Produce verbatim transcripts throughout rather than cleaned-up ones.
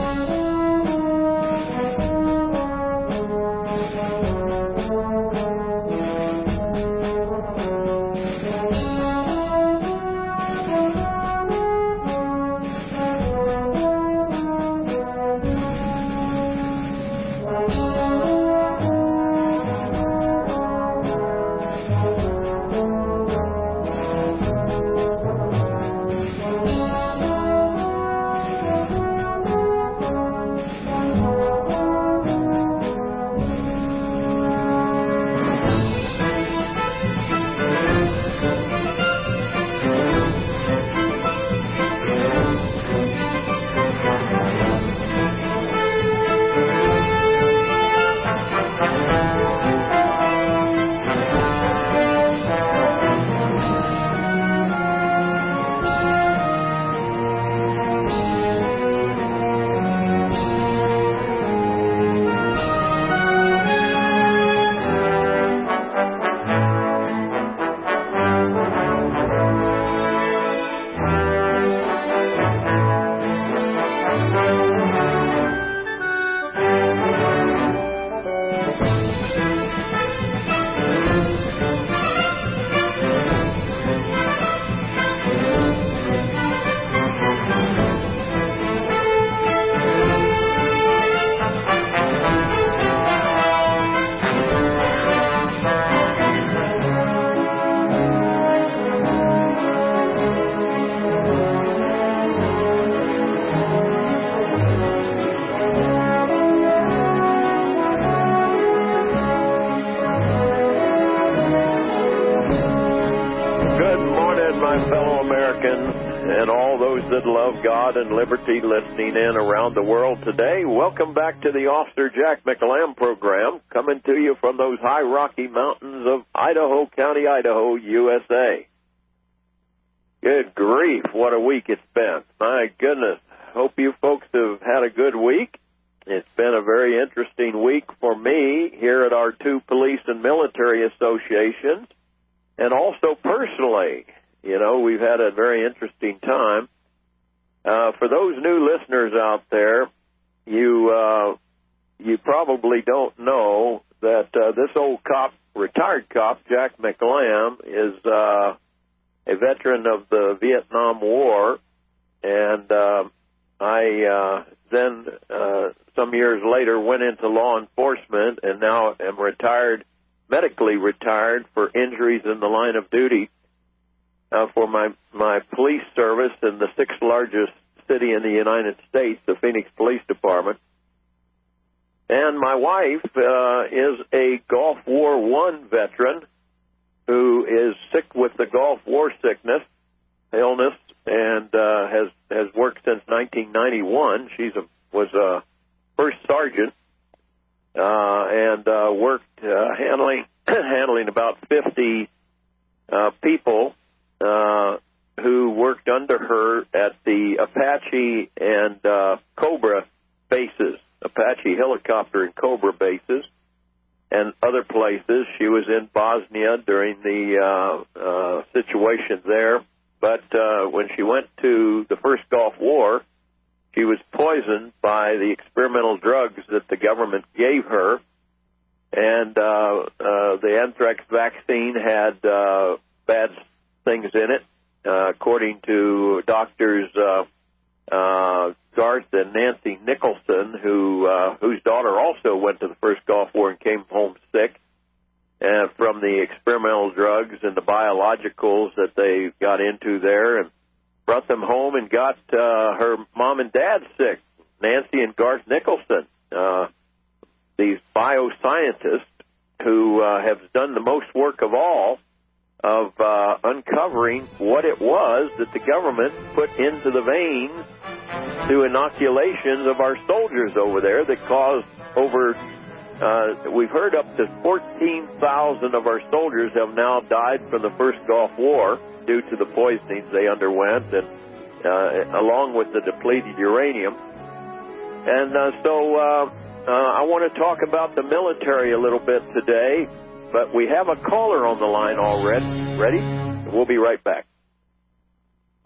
And all those that love God and liberty listening in around the world today, welcome back to the Officer Jack McEllamb program, coming to you from those high Rocky Mountains of Idaho County, Idaho, U S A. Good grief, what a week it's been. My goodness, hope you folks have had a good week. It's been a very interesting week for me here at our two police and military associations, and also personally. You know, we've had a very interesting time. Uh, for those new listeners out there, you uh, you probably don't know that uh, this old cop, retired cop, Jack McEllamb, is uh, a veteran of the Vietnam War, and uh, I uh, then, uh, some years later, went into law enforcement and now am retired, medically retired for injuries in the line of duty. Uh, for my, my police service in the sixth largest city in the United States, the Phoenix Police Department. And my wife uh, is a Gulf War One veteran who is sick with the Gulf War sickness, illness, and uh, has has worked since nineteen ninety-one. She's a was a first sergeant uh, and uh, worked uh, handling handling about fifty uh, people. Uh, who worked under her at the Apache and uh, Cobra bases, Apache helicopter and Cobra bases, and other places. She was in Bosnia during the uh, uh, situation there, but uh, when she went to the first Gulf War, she was poisoned by the experimental drugs that the government gave her, and uh, uh, the anthrax vaccine had uh, bad things in it, uh, according to doctors uh, uh, Garth and Nancy Nicholson, who uh, whose daughter also went to the first Gulf War and came home sick uh, from the experimental drugs and the biologicals that they got into there, and brought them home and got uh, her mom and dad sick. Nancy and Garth Nicholson, uh, these bioscientists who uh, have done the most work of all of uh, uncovering what it was that the government put into the veins through inoculations of our soldiers over there that caused over, uh, we've heard up to fourteen thousand of our soldiers have now died from the first Gulf War due to the poisonings they underwent, and uh, along with the depleted uranium. And uh, so uh, uh, I want to talk about the military a little bit today. But we have a caller on the line already. Ready? We'll be right back.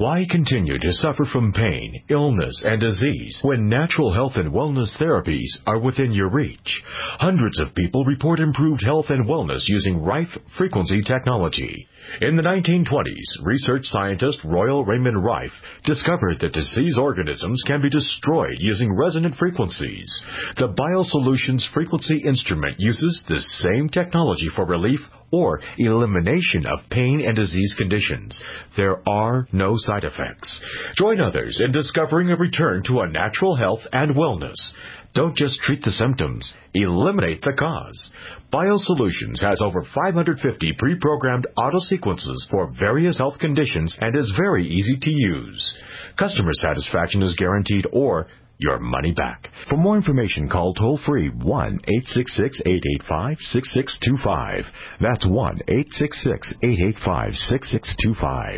Why continue to suffer from pain, illness, and disease when natural health and wellness therapies are within your reach? Hundreds of people report improved health and wellness using Rife frequency technology. In the nineteen twenties, research scientist Royal Raymond Rife discovered that diseased organisms can be destroyed using resonant frequencies. The BioSolutions frequency instrument uses the same technology for relief or elimination of pain and disease conditions. There are no side effects. Join others in discovering a return to a natural health and wellness. Don't just treat the symptoms. Eliminate the cause. BioSolutions has over five hundred fifty pre-programmed auto-sequences for various health conditions and is very easy to use. Customer satisfaction is guaranteed or your money back. For more information, call toll-free one eight six six, eight eight five, six six two five. That's one eight six six, eight eight five, six six two five.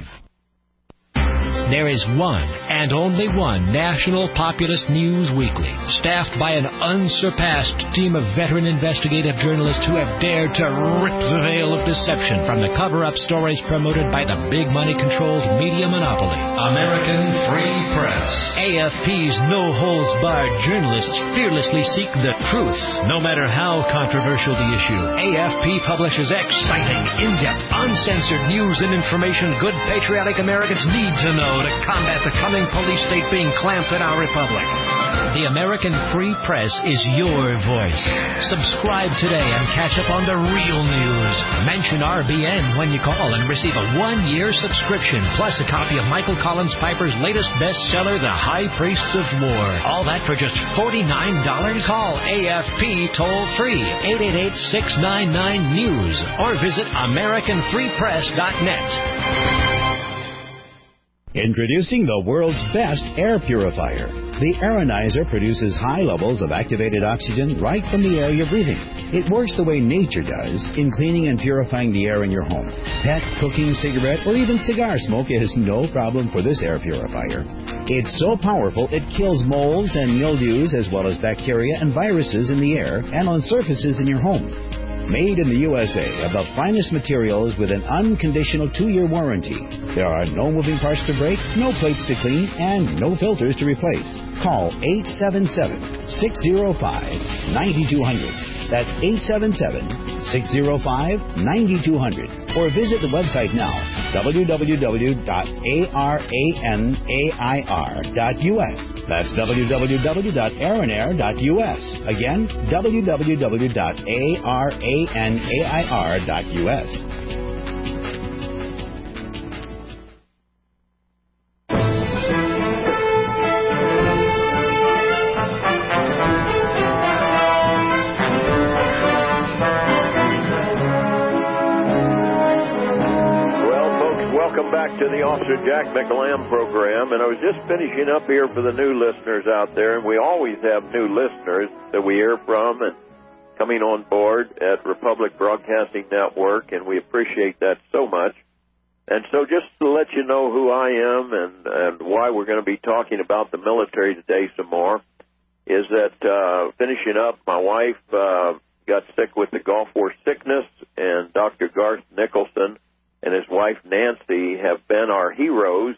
There is one and only one National Populist News Weekly, staffed by an unsurpassed team of veteran investigative journalists who have dared to rip the veil of deception from the cover-up stories promoted by the big money-controlled media monopoly. American Free Press. A F P's no-holds-barred journalists fearlessly seek the truth, no matter how controversial the issue. A F P publishes exciting, in-depth, uncensored news and information good patriotic Americans need to know to combat the coming police state being clamped in our republic. The American Free Press is your voice. Subscribe today and catch up on the real news. Mention R B N when you call and receive a one-year subscription, plus a copy of Michael Collins Piper's latest bestseller, The High Priests of War. All that for just forty-nine dollars. Call A F P toll-free, eight eight eight, six nine nine, news, or visit American Free Press dot net. Introducing the world's best air purifier. The Aeronizer produces high levels of activated oxygen right from the air you're breathing. It works the way nature does in cleaning and purifying the air in your home. Pet, cooking, cigarette, or even cigar smoke is no problem for this air purifier. It's so powerful it kills molds and mildews as well as bacteria and viruses in the air and on surfaces in your home. Made in the U S A of the finest materials with an unconditional two-year warranty. There are no moving parts to break, no plates to clean, and no filters to replace. Call eight seven seven, six zero five, nine two zero zero. That's eight seven seven, six zero five, nine two zero zero. Or visit the website now, w w w dot aranair dot u s. That's w w w dot aranair dot u s. Again, w w w dot aranair dot u s. To the Officer Jack McAlam program, and I was just finishing up here for the new listeners out there, and we always have new listeners that we hear from and coming on board at Republic Broadcasting Network, and we appreciate that so much. And so just to let you know who I am and, and why we're going to be talking about the military today some more, is that uh, finishing up, my wife uh, got sick with the Gulf War sickness, and Doctor Garth Nicholson and his wife Nancy have been our heroes.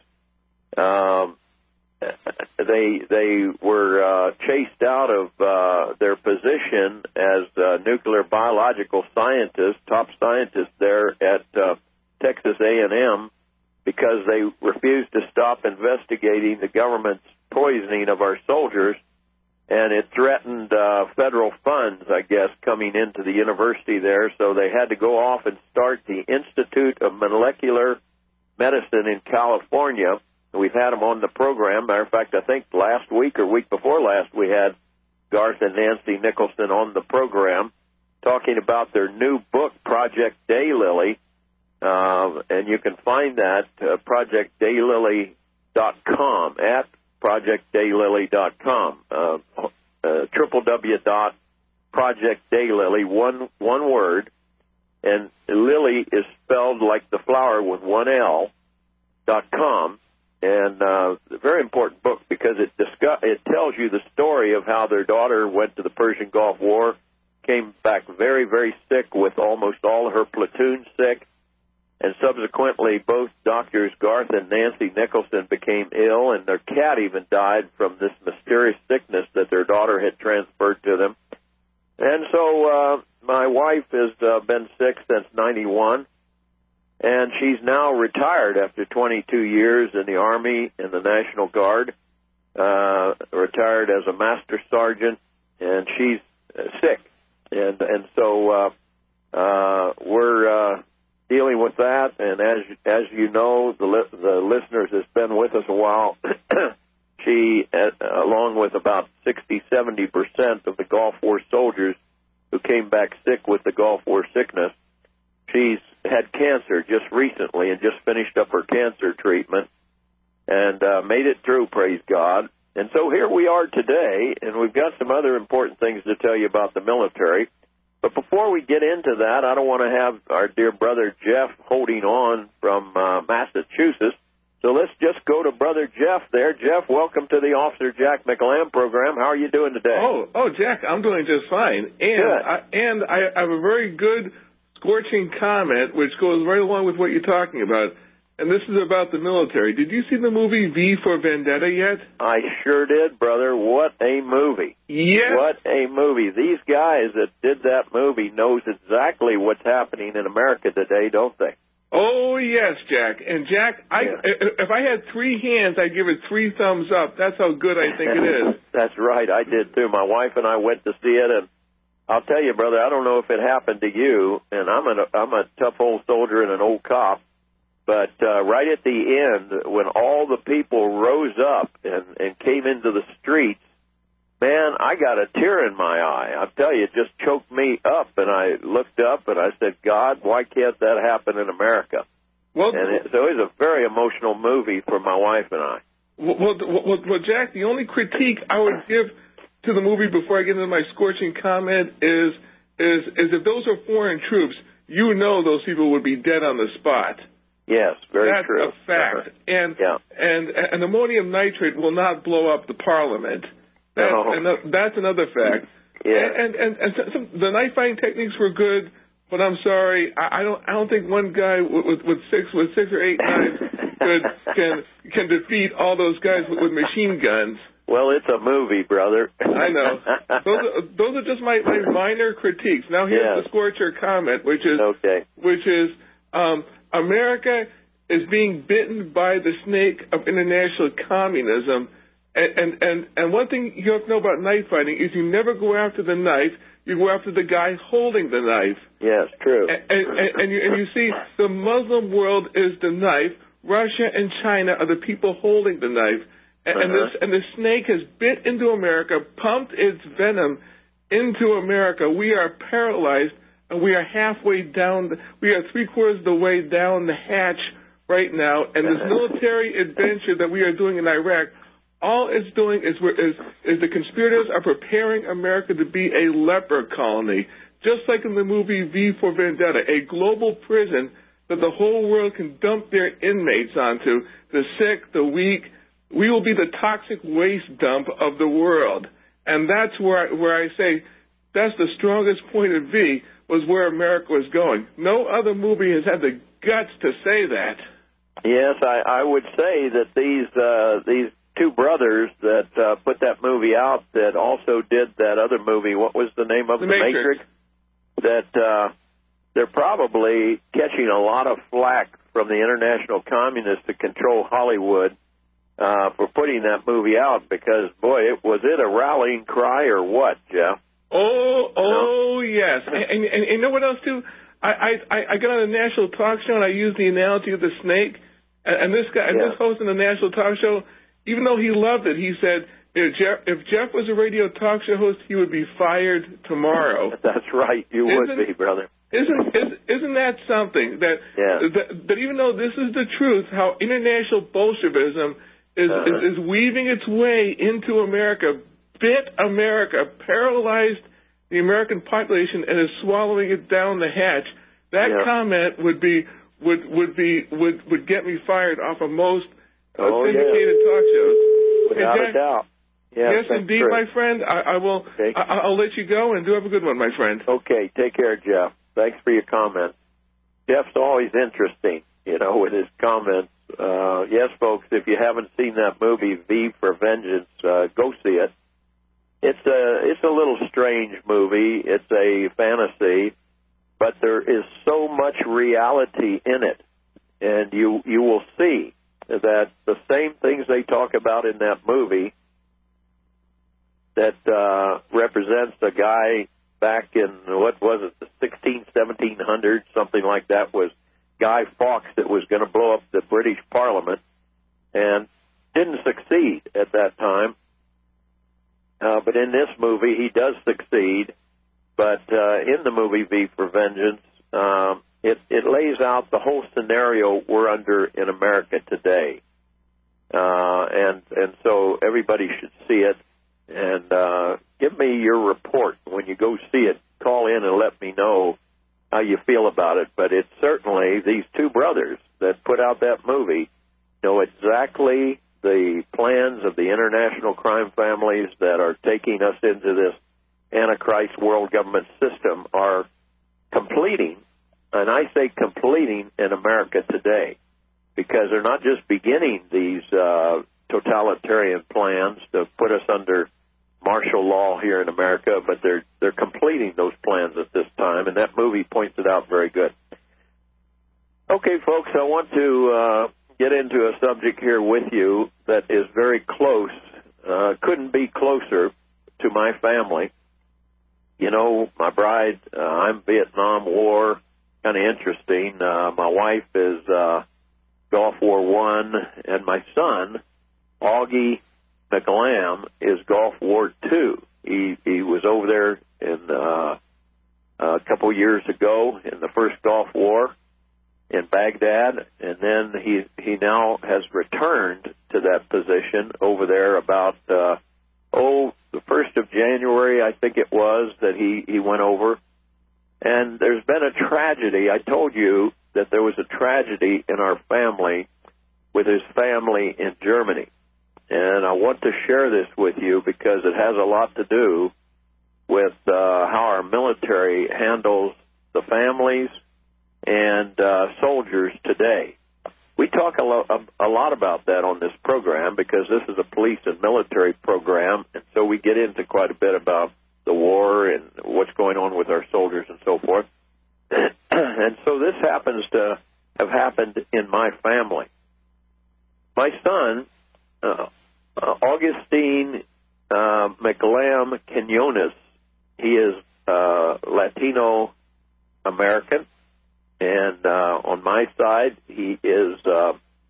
Um, they they were uh, chased out of uh, their position as uh, nuclear biological scientists, top scientists there at uh, Texas A and M, because they refused to stop investigating the government's poisoning of our soldiers. And it threatened uh, federal funds, I guess, coming into the university there. So they had to go off and start the Institute of Molecular Medicine in California. We've had them on the program. Matter of fact, I think last week or week before last, we had Garth and Nancy Nicholson on the program talking about their new book, Project Daylily. Uh, and you can find that uh, project daylily dot com, at project daylily dot com, uh, uh, w w w dot project daylily, one one word, and Lily is spelled like the flower with one L, dot com, and uh, a very important book because it discuss, it tells you the story of how their daughter went to the Persian Gulf War, came back very, very sick with almost all of her platoon sick, And subsequently, both Doctors Garth and Nancy Nicholson became ill, and their cat even died from this mysterious sickness that their daughter had transferred to them. And so uh, my wife has uh, been sick since ninety-one, and she's now retired after twenty-two years in the Army and the National Guard, uh, retired as a Master Sergeant, and she's uh, sick. And, and so uh, uh, we're... Uh, dealing with that, and as as you know, the li- the listeners has been with us a while. She, uh, along with about sixty, seventy percent of the Gulf War soldiers who came back sick with the Gulf War sickness, she's had cancer just recently and just finished up her cancer treatment and uh, made it through, praise God. And so here we are today, and we've got some other important things to tell you about the military. But before we get into that, I don't want to have our dear brother Jeff holding on from uh, Massachusetts. So let's just go to Brother Jeff there. Jeff, welcome to the Officer Jack McElhamb program. How are you doing today? Oh, oh, Jack, I'm doing just fine. And I, and I have a very good scorching comment, which goes right along with what you're talking about. And this is about the military. Did you see the movie V for Vendetta yet? I sure did, brother. What a movie. Yes. What a movie. These guys that did that movie knows exactly what's happening in America today, don't they? Oh, yes, Jack. And, Jack, I, yeah. if I had three hands, I'd give it three thumbs up. That's how good I think it is. That's right. I did, too. My wife and I went to see it, and I'll tell you, brother, I don't know if it happened to you, and I'm a, I'm a tough old soldier and an old cop, but uh, right at the end, when all the people rose up and, and came into the streets, man, I got a tear in my eye. I'll tell you, it just choked me up, and I looked up and I said, God, why can't that happen in America? Well, and it, so it was a very emotional movie for my wife and I. Well, well, well, well, Jack, the only critique I would give to the movie before I get into my scorching comment is, is, is if those are foreign troops, you know those people would be dead on the spot. Yes, very That's true. That's a fact. Uh-huh. And, yeah. and and ammonium nitrate will not blow up the Parliament. That's, no. another, that's another fact. Yeah. And and, and some, the knife fighting techniques were good, but I'm sorry, I, I don't I don't think one guy with, with, with six with six or eight knives could can can defeat all those guys with, with machine guns. Well, it's a movie, brother. I know. Those are, those are just my, my minor critiques. Now here's yes. the scorcher comment, which is okay. which is. Um, America is being bitten by the snake of international communism, and, and, and, and one thing you have to know about knife fighting is you never go after the knife, you go after the guy holding the knife. Yes, true. And, and, and, you, and you see, the Muslim world is the knife, Russia and China are the people holding the knife, and, uh-huh. and, this, and the snake has bit into America, pumped its venom into America. We are paralyzed. And we are halfway down, the, we are three quarters of the way down the hatch right now, and this military adventure that we are doing in Iraq, all it's doing is, we're, is, is the conspirators are preparing America to be a leper colony, just like in the movie V for Vendetta, a global prison that the whole world can dump their inmates onto, the sick, the weak. We will be the toxic waste dump of the world. And that's where I, where I say that's the strongest point of V, was where America was going. No other movie has had the guts to say that. Yes, I, I would say that these uh, these two brothers that uh, put that movie out that also did that other movie, what was the name of The it? Matrix. Matrix? That uh, they're probably catching a lot of flack from the international communists that control Hollywood uh, for putting that movie out because, boy, it, was it a rallying cry or what, Jeff? Oh, oh, yes. And, and, and you know what else, too? I, I, I got on a national talk show, and I used the analogy of the snake. And, and this guy, and yeah. this host in the national talk show, even though he loved it, he said, if Jeff, if Jeff was a radio talk show host, he would be fired tomorrow. That's right. You isn't, would be, brother. Isn't, is, isn't that something? That, yeah. that, that even though this is the truth, how international Bolshevism is, uh-huh. is, is weaving its way into America, bit America, paralyzed the American population, and is swallowing it down the hatch. That yeah. comment would be would would be would would get me fired off of most uh, oh, syndicated yeah. talk shows. Without Jack, a doubt. Yes, yes indeed, true. my friend. I, I will. Okay. I, I'll let you go, and do have a good one, my friend. Okay, take care, Jeff. Thanks for your comment. Jeff's always interesting, you know, with his comments. Uh, yes, folks, if you haven't seen that movie, V for Vengeance, uh, go see it. It's a, it's a little strange movie. It's a fantasy, but there is so much reality in it. And you, you will see that the same things they talk about in that movie that uh, represents a guy back in, what was it, the sixteen, seventeen hundreds, something like that, was Guy Fawkes that was going to blow up the British Parliament and didn't succeed at that time. Uh, but in this movie, he does succeed. But uh, in the movie V for Vengeance, um, it, it lays out the whole scenario we're under in America today. Uh, and, and so everybody should see it. And uh, give me your report when you go see it. Call in and let me know how you feel about it. But it's certainly these two brothers that put out that movie know exactly the plans of the international crime families that are taking us into this Antichrist world government system are completing, and I say completing in America today, because they're not just beginning these uh, totalitarian plans to put us under martial law here in America, but they're they're completing those plans at this time, and that movie points it out very good. Okay, folks, I want to uh, get into a subject here with you that is very close, uh, couldn't be closer to my family. You know, my bride, uh, I'm Vietnam War, kind of interesting. Uh, my wife is uh, Gulf War One, and my son, Augie McLam, is Gulf War Two. He he was over there in uh, a couple years ago in the first Gulf War in Baghdad, and then he he now has returned to that position over there about uh, oh the first of January, I think it was, that he he went over. And there's been a tragedy. I told you that there was a tragedy in our family with his family in Germany. And I want to share this with you because it has a lot to do with uh, how our military handles the families and uh, soldiers today. We talk a, lo- a lot about that on this program because this is a police and military program, and so we get into quite a bit about the war and what's going on with our soldiers and so forth. And so this happens to have happened in my family. My son, uh, uh, Augustine uh, McLam Quinones, he is uh, Latino American, and uh, on my side, he is uh,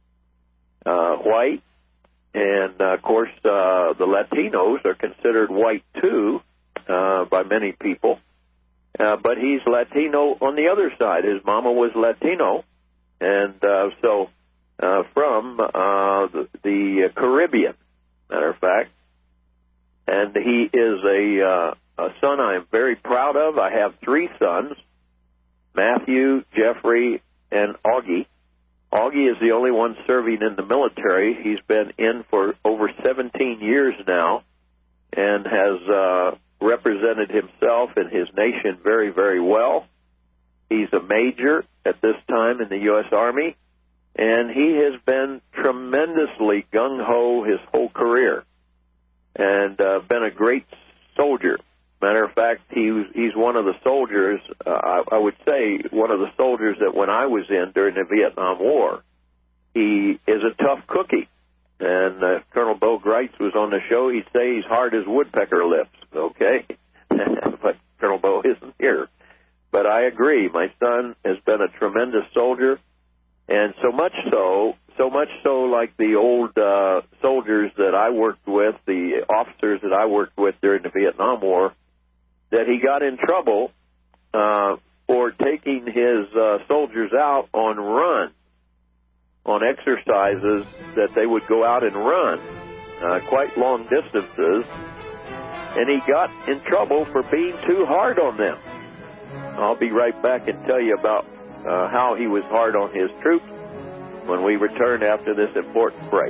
uh, white, and uh, of course, uh, the Latinos are considered white too uh, by many people, uh, but he's Latino on the other side. His mama was Latino, and uh, so uh, from uh, the, the Caribbean, matter of fact, and he is a, uh, a son I am very proud of. I have three sons, Matthew, Jeffrey, and Augie. Augie is the only one serving in the military. He's been in for over seventeen years now and has uh, represented himself and his nation very, very well. He's a major at this time in the U S Army, and he has been tremendously gung-ho his whole career and uh, been a great soldier. Matter of fact, he was, he's one of the soldiers, uh, I, I would say one of the soldiers that when I was in during the Vietnam War, he is a tough cookie. And uh, Colonel Bo Greitz was on the show, he'd say he's hard as woodpecker lips, okay? But Colonel Bo isn't here. But I agree, my son has been a tremendous soldier, and so much so, so much so like the old uh, soldiers that I worked with, the officers that I worked with during the Vietnam War, that he got in trouble uh, for taking his uh, soldiers out on runs, on exercises that they would go out and run uh, quite long distances, and he got in trouble for being too hard on them. I'll be right back and tell you about uh, how he was hard on his troops when we return after this important break.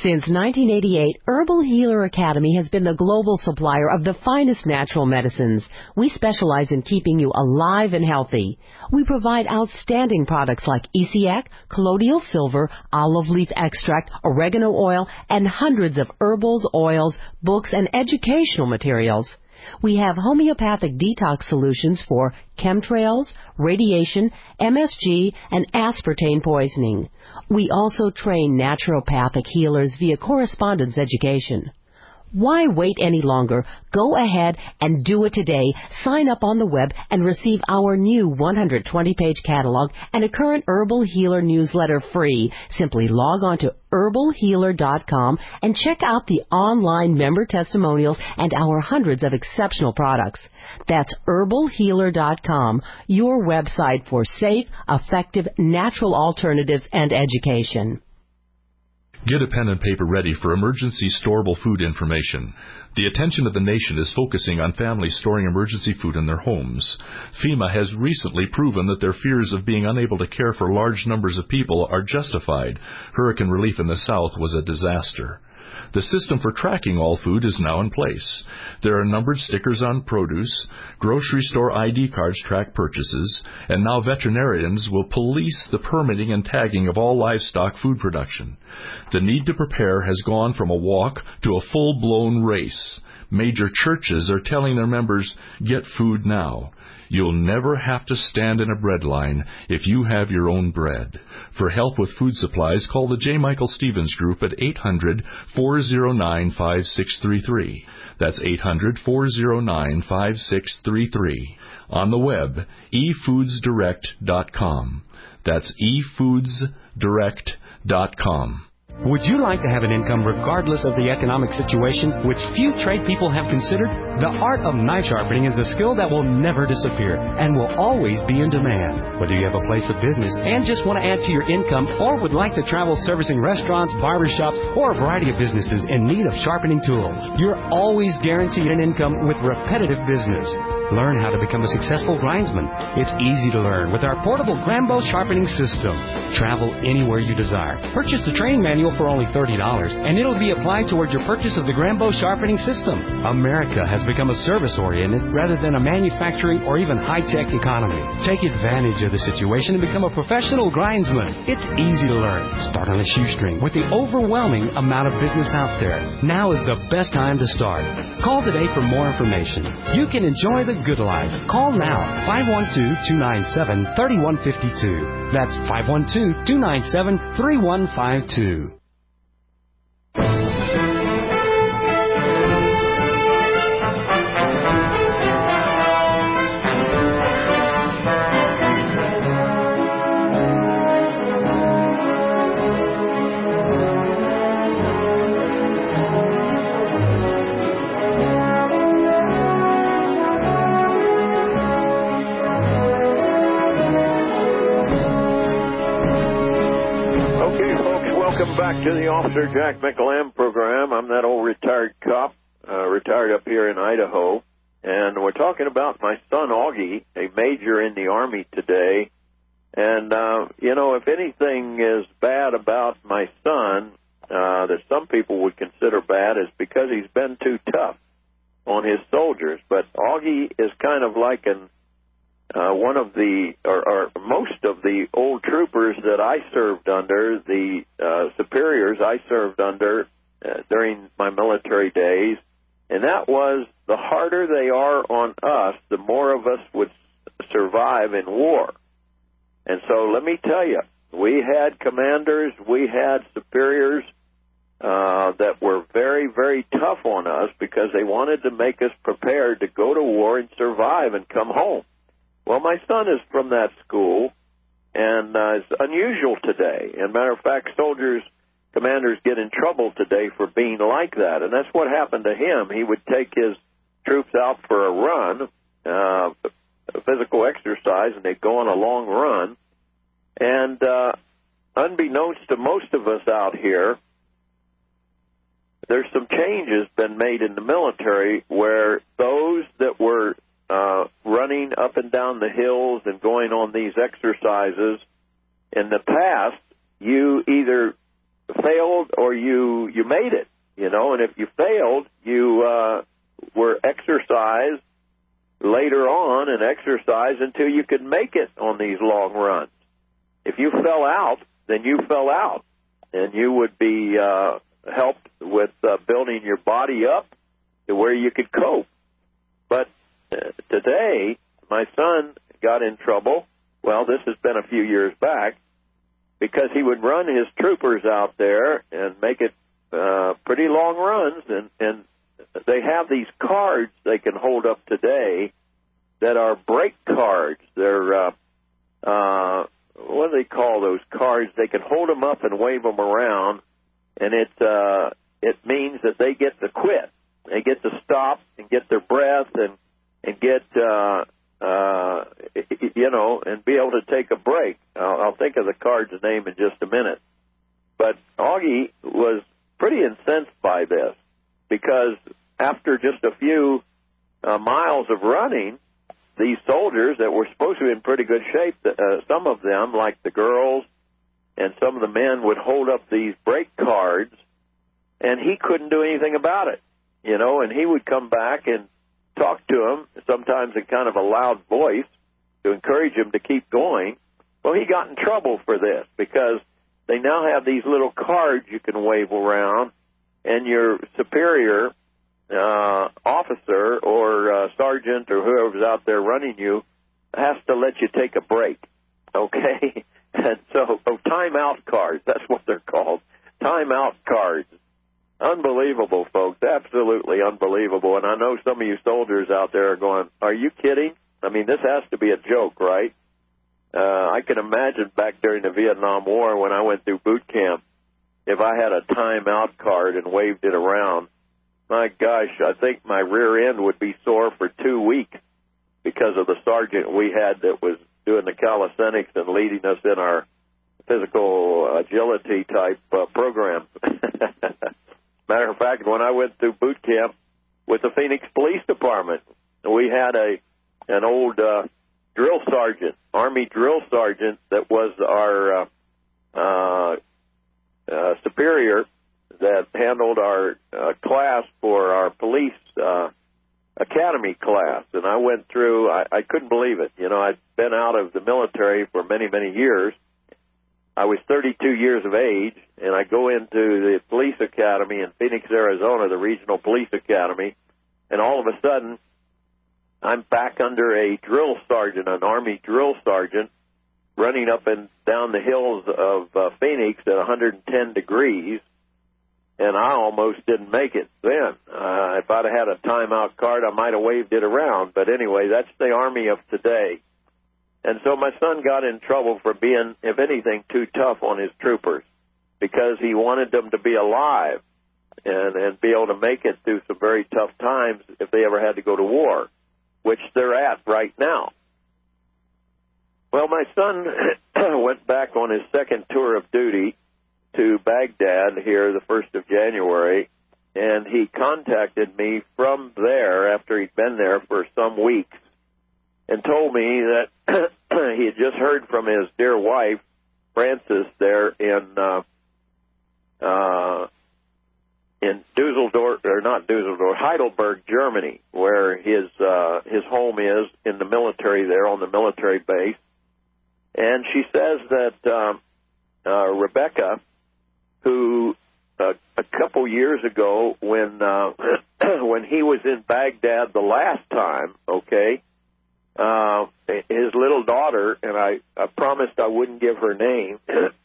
Since nineteen eighty-eight, Herbal Healer Academy has been the global supplier of the finest natural medicines. We specialize in keeping you alive and healthy. We provide outstanding products like E C A C, colloidal silver, olive leaf extract, oregano oil, and hundreds of herbals, oils, books, and educational materials. We have homeopathic detox solutions for chemtrails, radiation, M S G, and aspartame poisoning. We also train naturopathic healers via correspondence education. Why wait any longer? Go ahead and do it today. Sign up on the web and receive our new one hundred twenty page catalog and a current Herbal Healer newsletter free. Simply log on to herbal healer dot com and check out the online member testimonials and our hundreds of exceptional products. That's herbal healer dot com, your website for safe, effective, natural alternatives and education. Get a pen and paper ready for emergency storable food information. The attention of the nation is focusing on families storing emergency food in their homes. FEMA has recently proven that their fears of being unable to care for large numbers of people are justified. Hurricane relief in the South was a disaster. The system for tracking all food is now in place. There are numbered stickers on produce, grocery store I D cards track purchases, and now veterinarians will police the permitting and tagging of all livestock food production. The need to prepare has gone from a walk to a full-blown race. Major churches are telling their members, get food now. You'll never have to stand in a bread line if you have your own bread. For help with food supplies, call the J. Michael Stevens Group at eight hundred, four oh nine, five six three three. That's eight hundred, four oh nine, five six three three. On the web, e foods direct dot com. That's e foods direct dot com. Would you like to have an income regardless of the economic situation, which few trade people have considered? The art of knife sharpening is a skill that will never disappear and will always be in demand. Whether you have a place of business and just want to add to your income or would like to travel servicing restaurants, barbershops, or a variety of businesses in need of sharpening tools, you're always guaranteed an income with repetitive business. Learn how to become a successful grindsman. It's easy to learn with our portable Grambo sharpening system. Travel anywhere you desire. Purchase the training manual for only thirty dollars, and it'll be applied toward your purchase of the Grambo sharpening system. America has become a service-oriented rather than a manufacturing or even high-tech economy. Take advantage of the situation and become a professional grindsman. It's easy to learn. Start on a shoestring with the overwhelming amount of business out there. Now is the best time to start. Call today for more information. You can enjoy the good life. Call now, five one two, two nine seven, three one five two. That's five one two, two nine seven, three one five two. Back to the Officer Jack McElhamp program. I'm that old retired cop, uh, retired up here in Idaho, and we're talking about my son Augie, a major in the Army today. And, uh, you know, if anything is bad about my son uh, that some people would consider bad is because he's been too tough on his soldiers. But Augie is kind of like an Uh, one of the, or, or most of the old troopers that I served under, the uh, superiors I served under uh, during my military days, and that was the harder they are on us, the more of us would survive in war. And so let me tell you, we had commanders, we had superiors uh, that were very, very tough on us because they wanted to make us prepared to go to war and survive and come home. Well, my son is from that school, and uh, it's unusual today. As a matter of fact, soldiers, commanders get in trouble today for being like that, and that's what happened to him. He would take his troops out for a run, uh, a physical exercise, and they'd go on a long run. And uh, unbeknownst to most of us out here, there's some changes been made in the military where those that were Uh, running up and down the hills and going on these exercises. In the past, you either failed or you you made it, you know. And if you failed, you uh, were exercised later on and exercised until you could make it on these long runs. If you fell out, then you fell out, and you would be uh, helped with uh, building your body up to where you could cope. But uh, today, my son got in trouble. Well, this has been a few years back, because he would run his troopers out there and make it uh, pretty long runs, and, and they have these cards they can hold up today that are brake cards. They're, uh, uh, what do they call those cards? They can hold them up and wave them around, and it, uh, it means that they get to quit. They get to stop and get their breath and, and get... Uh, Uh, you know, and be able to take a break. I'll, I'll think of the card's name in just a minute. But Augie was pretty incensed by this, because after just a few uh, miles of running, these soldiers that were supposed to be in pretty good shape, uh, some of them, like the girls and some of the men, would hold up these brake cards, and he couldn't do anything about it, you know, and he would come back and talk to him, sometimes in kind of a loud voice, to encourage him to keep going. Well, he got in trouble for this, because they now have these little cards you can wave around, and your superior uh, officer or uh, sergeant or whoever's out there running you has to let you take a break, okay? And so, oh, timeout cards, that's what they're called, timeout cards. Unbelievable, folks, absolutely unbelievable. And I know some of you soldiers out there are going, are you kidding? I mean, this has to be a joke, right? Uh, I can imagine back during the Vietnam War when I went through boot camp, if I had a timeout card and waved it around, my gosh, I think my rear end would be sore for two weeks because of the sergeant we had that was doing the calisthenics and leading us in our physical agility type uh, program. Matter of fact, when I went through boot camp with the Phoenix Police Department, we had a an old uh, drill sergeant, Army drill sergeant, that was our uh, uh, uh, superior that handled our uh, class for our police uh, academy class. And I went through, I, I couldn't believe it. You know, I'd been out of the military for many, many years. I was thirty-two years of age, and I go into the police academy in Phoenix, Arizona, the regional police academy, and all of a sudden, I'm back under a drill sergeant, an Army drill sergeant, running up and down the hills of uh, Phoenix at one hundred ten degrees, and I almost didn't make it then. Uh, if I'd have had a timeout card, I might have waved it around. But anyway, that's the Army of today. And so my son got in trouble for being, if anything, too tough on his troopers, because he wanted them to be alive and, and be able to make it through some very tough times if they ever had to go to war, which they're at right now. Well, my son went back on his second tour of duty to Baghdad here the first of January, and he contacted me from there after he'd been there for some weeks and told me that he had just heard from his dear wife, Frances, there in uh, uh, in Dusseldorf, or not Dusseldorf, Heidelberg, Germany, where his uh, his home is in the military there on the military base. And she says that um, uh, Rebecca, who uh, a couple years ago when uh, when he was in Baghdad the last time, okay, Uh, his little daughter, and I, I promised I wouldn't give her name,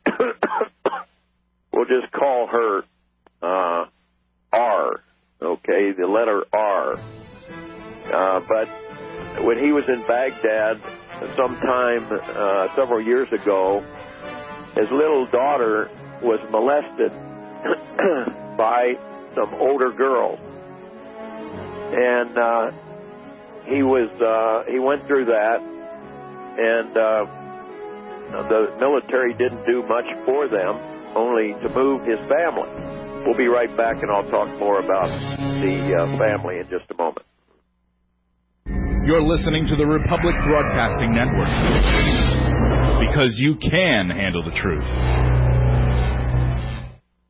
we'll just call her uh, R, okay, the letter R. Uh, but when he was in Baghdad sometime uh, several years ago, his little daughter was molested by some older girls. And uh He was. Uh, he went through that, and uh, the military didn't do much for them, only to move his family. We'll be right back, and I'll talk more about the uh, family in just a moment. You're listening to the Republic Broadcasting Network, because you can handle the truth.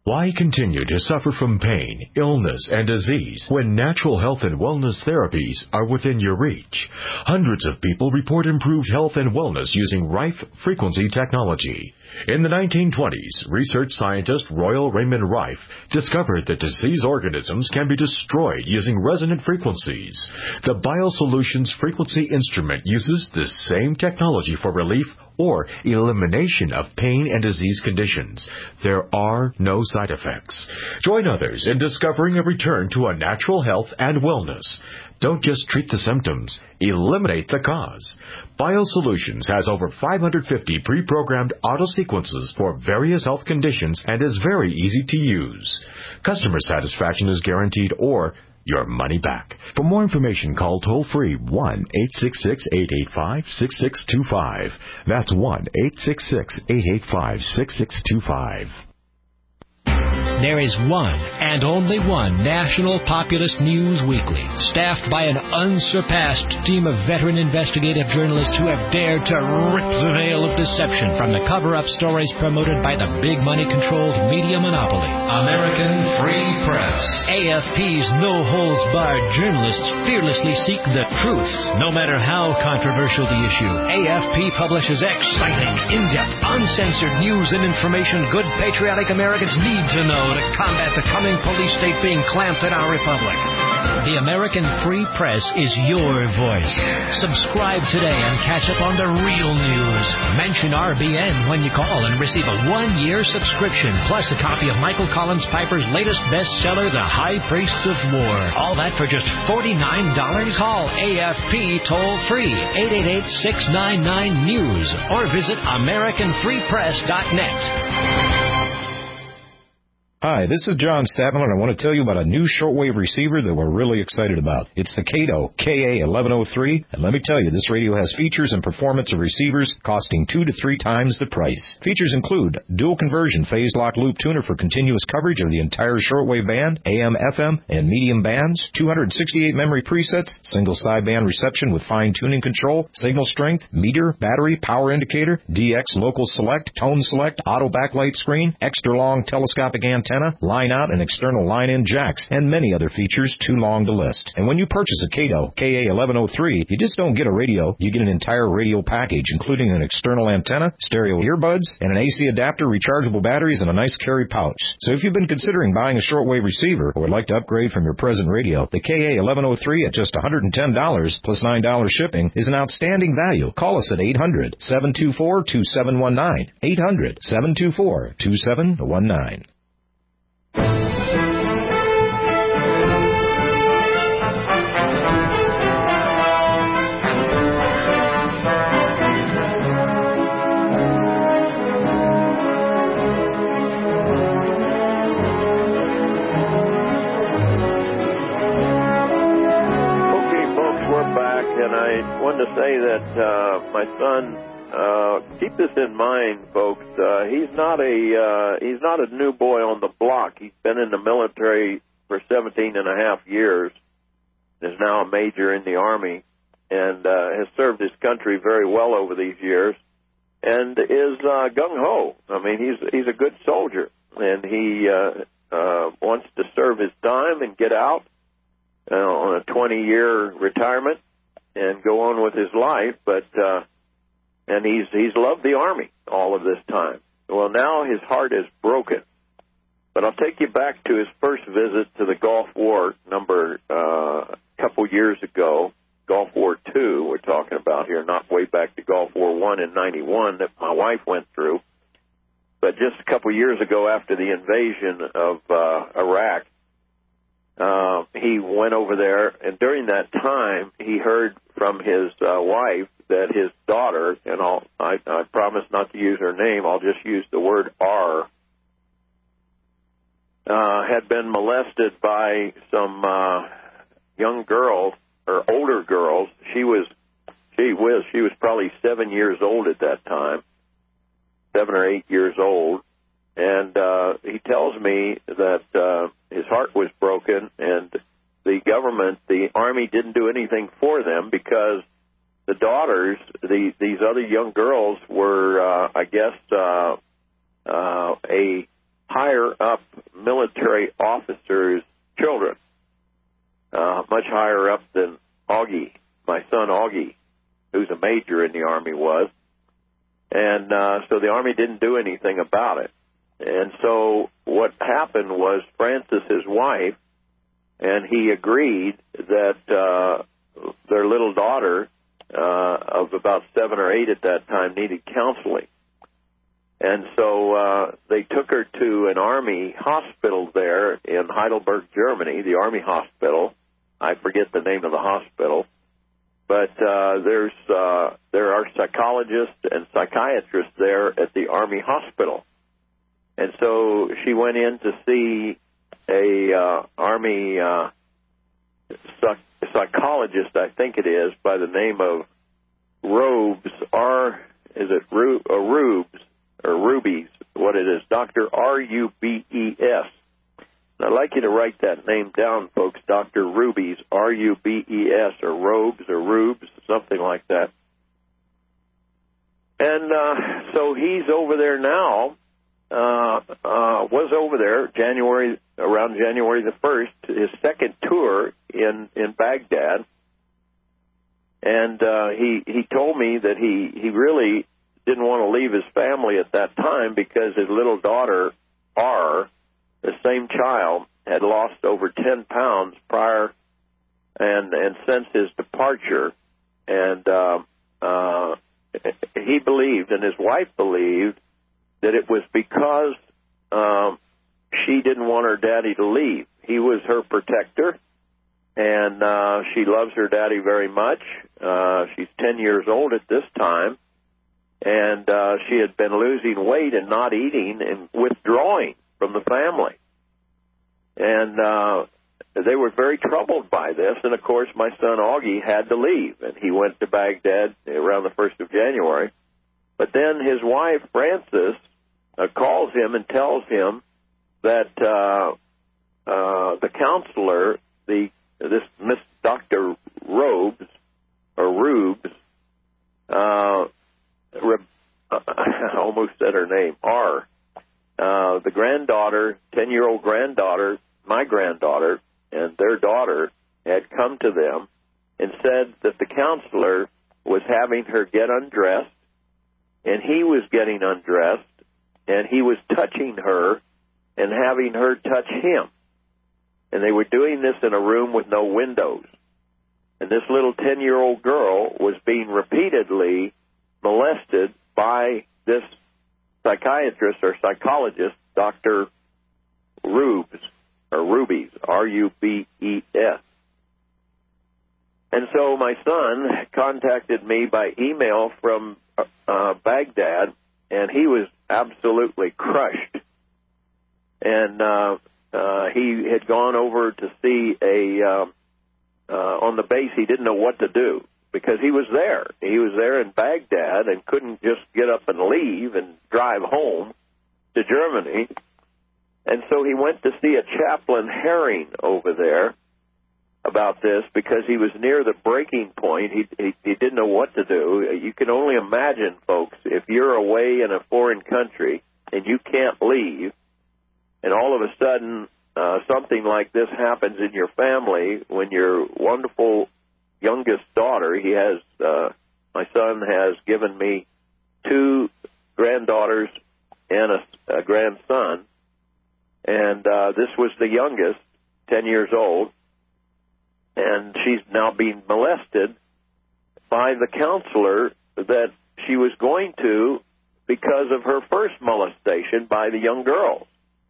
Why continue to suffer from pain, illness, and disease when natural health and wellness therapies are within your reach? Hundreds of people report improved health and wellness using Rife frequency technology. In the nineteen twenties, research scientist Royal Raymond Rife discovered that disease organisms can be destroyed using resonant frequencies. The BioSolutions frequency instrument uses this same technology for relief or elimination of pain and disease conditions. There are no side effects. Join others in discovering a return to a natural health and wellness. Don't just treat the symptoms, eliminate the cause. BioSolutions has over five hundred fifty pre-programmed auto-sequences for various health conditions and is very easy to use. Customer satisfaction is guaranteed or your money back. For more information, call toll-free one eight six six, eight eight five, six six two five. That's one eight six six, eight eight five, six six two five. There is one and only one national populist news weekly, staffed by an unsurpassed team of veteran investigative journalists who have dared to rip the veil of deception from the cover-up stories promoted by the big money-controlled media monopoly. American Free Press. A F P's no-holds-barred journalists fearlessly seek the truth, no matter how controversial the issue. A F P publishes exciting, in-depth, uncensored news and information good patriotic Americans need to know to combat the coming police state being clamped in our republic. The American Free Press is your voice. Subscribe today and catch up on the real news. Mention R B N when you call and receive a one-year subscription, plus a copy of Michael Collins Piper's latest bestseller, The High Priests of War. All that for just forty-nine dollars. Call A F P toll-free, eight eight eight, six nine nine, news, or visit American Free Press dot net. Hi, this is John Stadtmiller, and I want to tell you about a new shortwave receiver that we're really excited about. It's the Kato K A eleven oh three, and let me tell you, this radio has features and performance of receivers costing two to three times the price. Features include dual conversion phase lock loop tuner for continuous coverage of the entire shortwave band, A M, F M, and medium bands, two hundred sixty-eight memory presets, single sideband reception with fine tuning control, signal strength, meter, battery, power indicator, D X local select, tone select, auto backlight screen, extra long telescopic antenna, line out and external line-in jacks, and many other features too long to list. And when you purchase a Kato K A eleven oh three, you just don't get a radio, you get an entire radio package, including an external antenna, stereo earbuds, and an A C adapter, rechargeable batteries, and a nice carry pouch. So if you've been considering buying a shortwave receiver or would like to upgrade from your present radio, the K A eleven oh three at just one hundred ten dollars plus nine dollars shipping is an outstanding value. Call us at eight hundred, seven two four, two seven one nine, eight hundred, seven two four, two seven one nine. And I wanted to say that uh, my son, uh, keep this in mind, folks. Uh, he's not a uh, he's not a new boy on the block. He's been in the military for seventeen and a half years. Is now a major in the Army and uh, has served his country very well over these years, and is uh, gung ho. I mean, he's he's a good soldier, and he uh, uh, wants to serve his time and get out uh, on a twenty year retirement and go on with his life, but uh, and he's he's loved the Army all of this time. Well, now his heart is broken. But I'll take you back to his first visit to the Gulf War, number uh, a couple years ago, Gulf War Two. We're talking about here, not way back to Gulf War One in ninety-one that my wife went through, but just a couple years ago after the invasion of uh, Iraq. Uh, he went over there, and during that time, he heard from his uh, wife that his daughter, and I'll, I, I promise not to use her name, I'll just use the word R, uh, had been molested by some uh, young girls, or older girls. She was, gee whiz, she was probably seven years old at that time, seven or eight years old. And uh, he tells me that uh, his heart was broken, and the government, the Army, didn't do anything for them because the daughters, the, these other young girls, were, uh, I guess, uh, uh, a higher-up military officers' children, uh, much higher up than Augie, my son Augie, who's a major in the Army, was. And uh, so the Army didn't do anything about it. And so what happened was Francis, his wife, and he agreed that uh, their little daughter uh, of about seven or eight at that time needed counseling. And so uh, they took her to an Army hospital there in Heidelberg, Germany, the Army hospital. I forget the name of the hospital. But uh, there's uh, there are psychologists and psychiatrists there at the Army hospital. And so she went in to see a uh, Army uh, psych- psychologist, I think it is, by the name of Robes, R, is it Ru- uh, Rubes, or Rubies, what it is, Doctor R U B E S. And I'd like you to write that name down, folks, Doctor Rubies, R U B E S, or Robes, or Rubes, something like that. And uh, so he's over there now, uh, uh, was over there January, around January the first, his second tour in, in Baghdad. And uh, he, he told me that he, he really didn't want to leave his family at that time because his little daughter, R, the same child, had lost over ten pounds prior and, and since his departure. And uh, uh, he believed, and his wife believed, that it was because um, she didn't want her daddy to leave. He was her protector, and uh, she loves her daddy very much. Uh, she's ten years old at this time, and uh, she had been losing weight and not eating and withdrawing from the family. And uh, they were very troubled by this, and of course my son Augie had to leave, and he went to Baghdad around the first of January. But then his wife, Frances, uh, calls him and tells him that uh, uh, the counselor, the this Miss Doctor Robes, or Rubes, uh, Re- I almost said her name, R, uh, the granddaughter, ten-year-old granddaughter, my granddaughter, and their daughter had come to them and said that the counselor was having her get undressed, and he was getting undressed, and he was touching her and having her touch him. And they were doing this in a room with no windows. And this little ten-year-old girl was being repeatedly molested by this psychiatrist or psychologist, Doctor Rubes, or Rubies, R U B E S. And so my son contacted me by email from uh, Baghdad, and he was absolutely crushed. And uh, uh, he had gone over to see a, um, uh, on the base, he didn't know what to do because he was there. He was there in Baghdad and couldn't just get up and leave and drive home to Germany. And so he went to see a Chaplain Herring over there about this because he was near the breaking point. He, he he didn't know what to do. You can only imagine, folks, if you're away in a foreign country and you can't leave, and all of a sudden uh, something like this happens in your family when your wonderful youngest daughter, he has, uh, my son has given me two granddaughters and a, a grandson, and uh, this was the youngest, ten years old, and she's now being molested by the counselor that she was going to because of her first molestation by the young girls.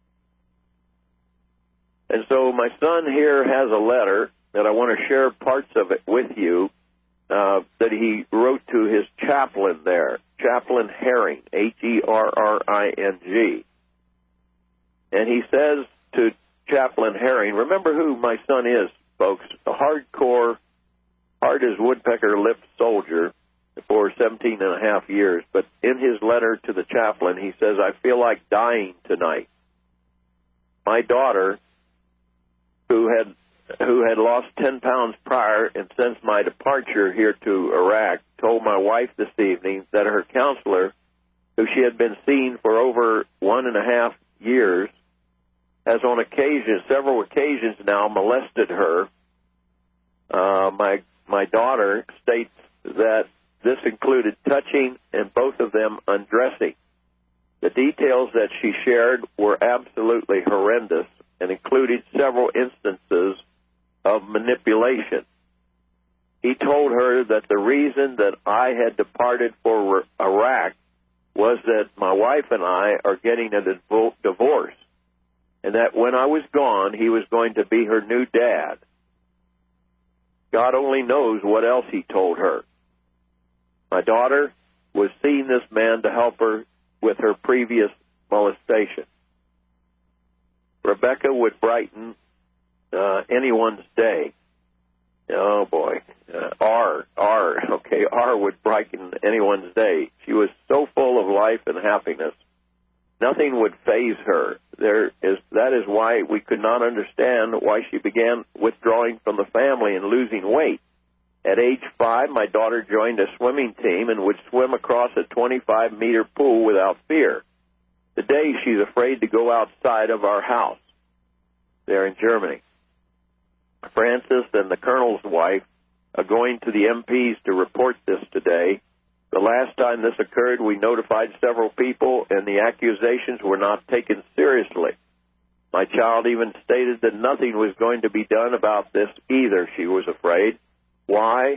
And so my son here has a letter that I want to share parts of it with you uh, that he wrote to his chaplain there, Chaplain Herring, H E R R I N G. And he says to Chaplain Herring, remember who my son is, folks, a hardcore, hard as woodpecker lipped soldier for seventeen and a half years. But in his letter to the chaplain, he says, I feel like dying tonight. My daughter, who had who had lost ten pounds prior and since my departure here to Iraq, told my wife this evening that her counselor, who she had been seeing for over one and a half years, has on occasion, several occasions now, molested her. Uh, my my daughter states that this included touching and both of them undressing. The details that she shared were absolutely horrendous and included several instances of manipulation. He told her that the reason that I had departed for Iraq was that my wife and I are getting a divorce, and that when I was gone, he was going to be her new dad. God only knows what else he told her. My daughter was seeing this man to help her with her previous molestation. Rebecca would brighten uh, anyone's day. Oh, boy. Uh, R, R, okay, R would brighten anyone's day. She was so full of life and happiness. Nothing would faze her. There is, that is why we could not understand why she began withdrawing from the family and losing weight. At age five, my daughter joined a swimming team and would swim across a twenty-five meter pool without fear. Today, she's afraid to go outside of our house there in Germany. Francis and the colonel's wife are going to the M Ps to report this today. The last time this occurred, we notified several people, and the accusations were not taken seriously. My child even stated that nothing was going to be done about this either, she was afraid. Why?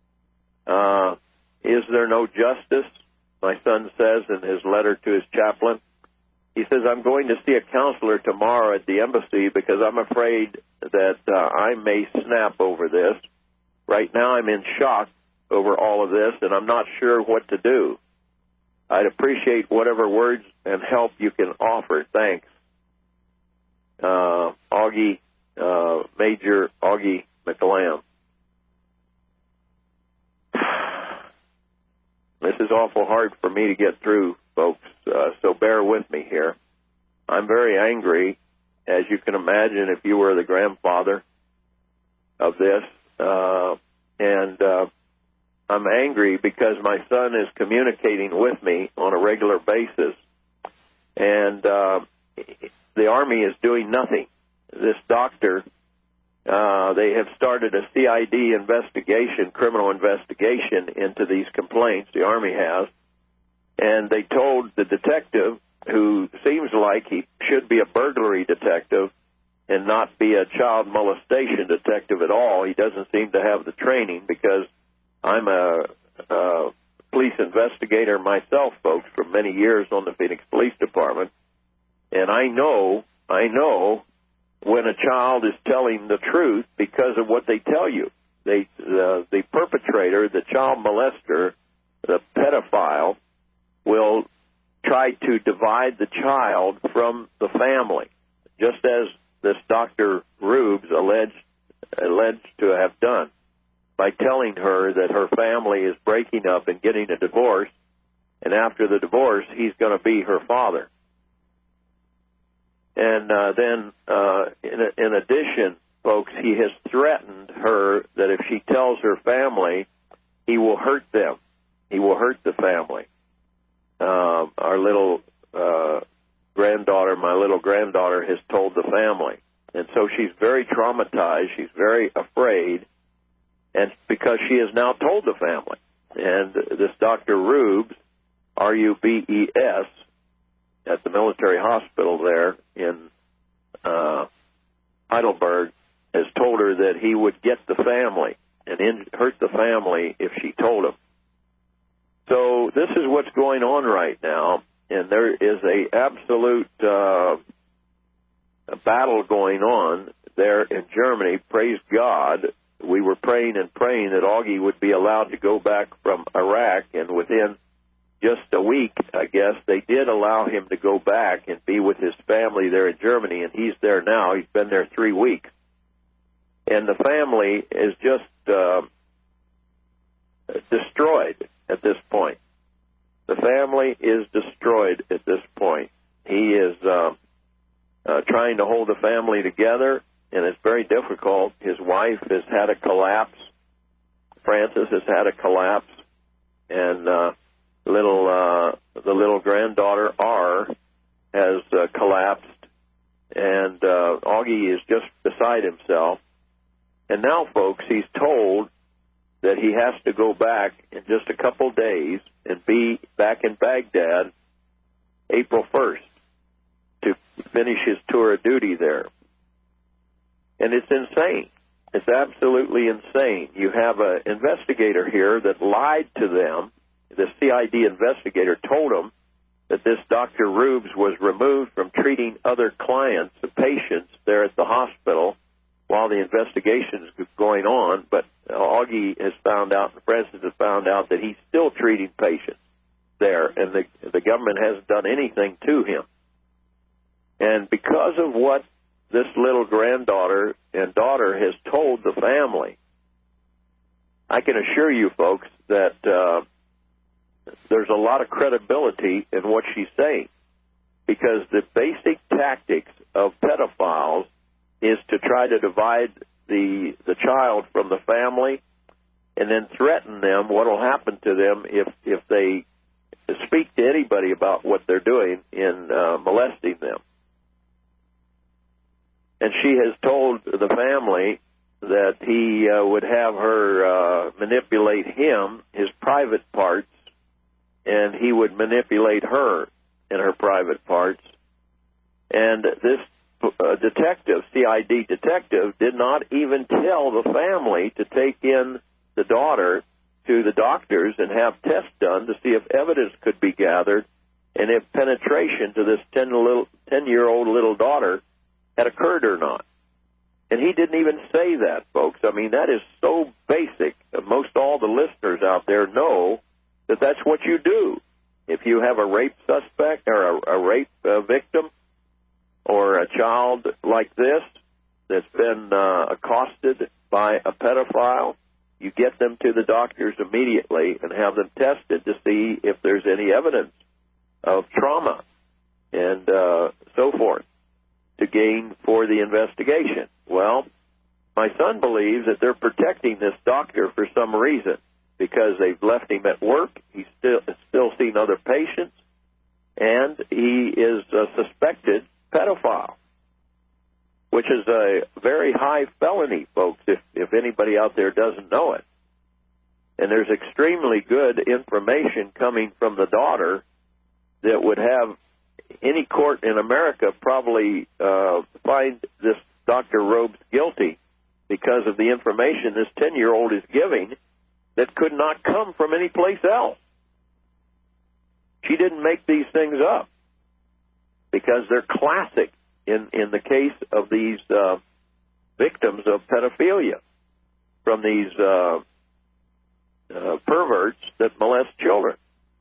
Uh, is there no justice? My son says in his letter to his chaplain. He says, I'm going to see a counselor tomorrow at the embassy because I'm afraid that uh, I may snap over this. Right now I'm in shock over all of this, and I'm not sure what to do. I'd appreciate whatever words and help you can offer. Thanks. Uh, Augie, uh, Major Augie McLam. This is awful hard for me to get through, folks, uh, so bear with me here. I'm very angry, as you can imagine, if you were the grandfather of this, uh, and uh, I'm angry because my son is communicating with me on a regular basis, and uh, the Army is doing nothing. This doctor, uh, they have started a C I D investigation, criminal investigation into these complaints, the Army has, and they told the detective, who seems like he should be a burglary detective and not be a child molestation detective at all. He doesn't seem to have the training, because I'm a, a police investigator myself, folks, for many years on the Phoenix Police Department, and I know, I know when a child is telling the truth because of what they tell you. They, uh, the perpetrator, the child molester, the pedophile, will try to divide the child from the family, just as this Doctor Rubes alleged, alleged to have done, by telling her that her family is breaking up and getting a divorce, and after the divorce, he's going to be her father. And uh, then, uh, in, in addition, folks, he has threatened her that if she tells her family, he will hurt them. He will hurt the family. Uh, our little uh, granddaughter, my little granddaughter, has told the family. And so she's very traumatized. She's very afraid, and because she has now told the family. And this Doctor Rubes, R U B E S, at the military hospital there in uh, Heidelberg, has told her that he would get the family and in, hurt the family if she told him. So this is what's going on right now, and there is a absolute uh, a battle going on there in Germany. Praise God. We were praying and praying that Augie would be allowed to go back from Iraq, and within just a week, I guess, they did allow him to go back and be with his family there in Germany, and he's there now. He's been there three weeks. And the family is just uh, destroyed at this point. The family is destroyed at this point. He is uh, uh, trying to hold the family together, and it's very difficult. His wife has had a collapse. Frances has had a collapse, and uh, little uh, the little granddaughter R has uh, collapsed, and uh, Augie is just beside himself. And now, folks, he's told that he has to go back in just a couple days and be back in Baghdad April first to finish his tour of duty there. And it's insane. It's absolutely insane. You have an investigator here that lied to them. The C I D investigator told them that this Doctor Rubes was removed from treating other clients, the patients there at the hospital, while the investigation is going on. But Augie has found out, and Francis has found out, that he's still treating patients there, and the, the government hasn't done anything to him. And because of what this little granddaughter and daughter has told the family, I can assure you, folks, that uh, there's a lot of credibility in what she's saying, because the basic tactics of pedophiles is to try to divide the the child from the family and then threaten them what will happen to them if, if they speak to anybody about what they're doing in uh, molesting them. And she has told the family that he uh, would have her uh, manipulate him, his private parts, and he would manipulate her in her private parts. And this uh, detective, C I D detective, did not even tell the family to take in the daughter to the doctors and have tests done to see if evidence could be gathered and if penetration to this ten-year-old little daughter had occurred or not. And he didn't even say that, folks. I mean, that is so basic. Most all the listeners out there know that that's what you do. If you have a rape suspect or a, a rape uh, victim or a child like this that's been uh, accosted by a pedophile, you get them to the doctors immediately and have them tested to see if there's any evidence of trauma and uh, so forth to gain for the investigation. Well, my son believes that they're protecting this doctor for some reason, because they've left him at work. He's still still seen other patients, and he is a suspected pedophile, which is a very high felony, folks, if, if anybody out there doesn't know it. And there's extremely good information coming from the daughter that would have any court in America probably uh, find this Doctor Robes guilty because of the information this ten-year-old is giving that could not come from any place else. She didn't make these things up because they're classic in, in the case of these uh, victims of pedophilia from these uh, uh, perverts that molest children.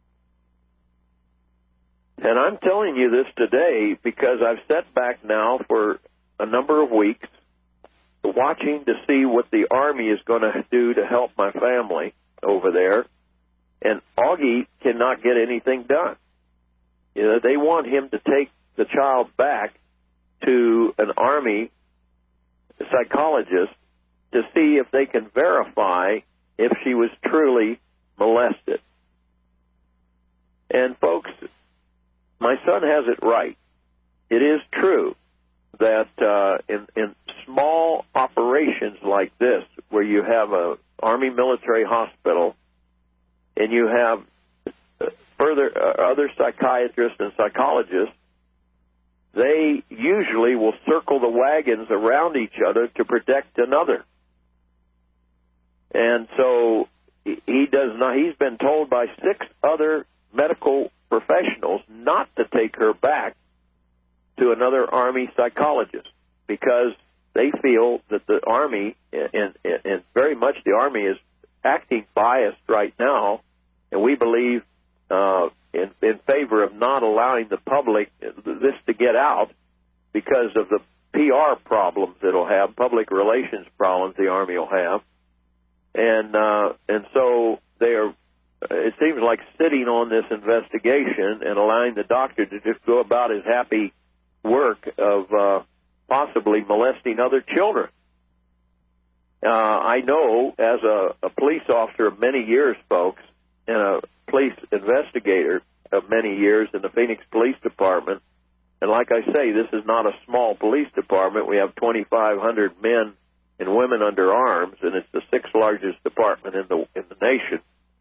And I'm telling you this today because I've sat back now for a number of weeks watching to see what the Army is going to do to help my family over there, and Augie cannot get anything done. You know, they want him to take the child back to an Army psychologist to see if they can verify if she was truly molested. And folks, my son has it right. It is true that uh, in, in small operations like this, where you have a Army military hospital and you have further uh, other psychiatrists and psychologists, they usually will circle the wagons around each other to protect another. And so he does not. He's been told by six other medical professionals not to take her back to another Army psychologist because they feel that the Army, and, and, and very much the Army, is acting biased right now, and we believe uh, in, in favor of not allowing the public this to get out because of the P R problems it'll have, public relations problems the Army will have. And, uh, and so they are, it seems like, sitting on this investigation and allowing the doctor to just go about his happy work of uh, possibly molesting other children. Uh, I know as a, a police officer of many years, folks, and a police investigator of many years in the Phoenix Police Department, And like I say, this is not a small police department. We have twenty-five hundred men and women under arms, and it's the sixth largest department in the in the nation.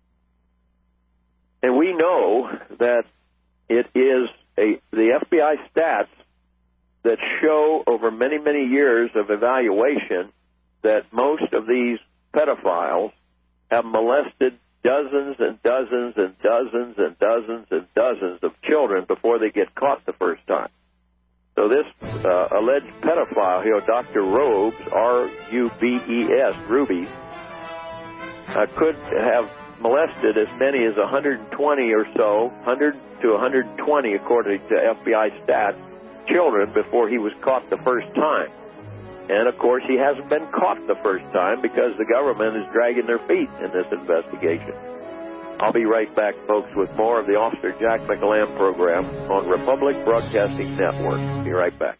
And we know that it is a the F B I stats that show over many, many years of evaluation that most of these pedophiles have molested dozens and dozens and dozens and dozens and dozens of children before they get caught the first time. So this uh, alleged pedophile here, Doctor Robes, R U B E S, Ruby, uh, could have molested as many as one hundred twenty or so, one hundred to one hundred twenty, according to F B I stats, children before he was caught the first time. And, of course, he hasn't been caught the first time because the government is dragging their feet in this investigation. I'll be right back, folks, with more of the Officer Jack McEllamb program on Republic Broadcasting Network. Be right back.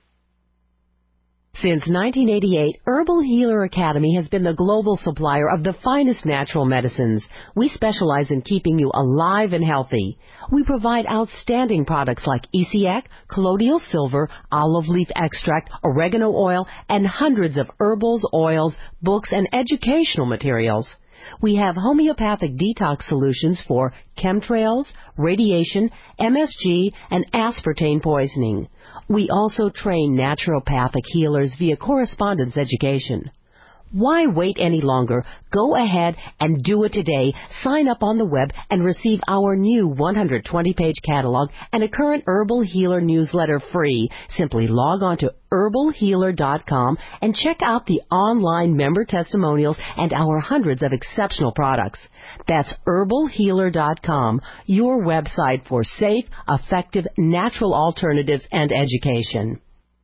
Since nineteen eighty-eight, Herbal Healer Academy has been the global supplier of the finest natural medicines. We specialize in keeping you alive and healthy. We provide outstanding products like E C A C, colloidal silver, olive leaf extract, oregano oil, and hundreds of herbals, oils, books, and educational materials. We have homeopathic detox solutions for chemtrails, radiation, M S G, and aspartame poisoning. We also train naturopathic healers via correspondence education. Why wait any longer? Go ahead and do it today. Sign up on the web and receive our new one hundred twenty page catalog and a current Herbal Healer newsletter free. Simply log on to herbal healer dot com and check out the online member testimonials and our hundreds of exceptional products. That's herbal healer dot com, your website for safe, effective, natural alternatives and education.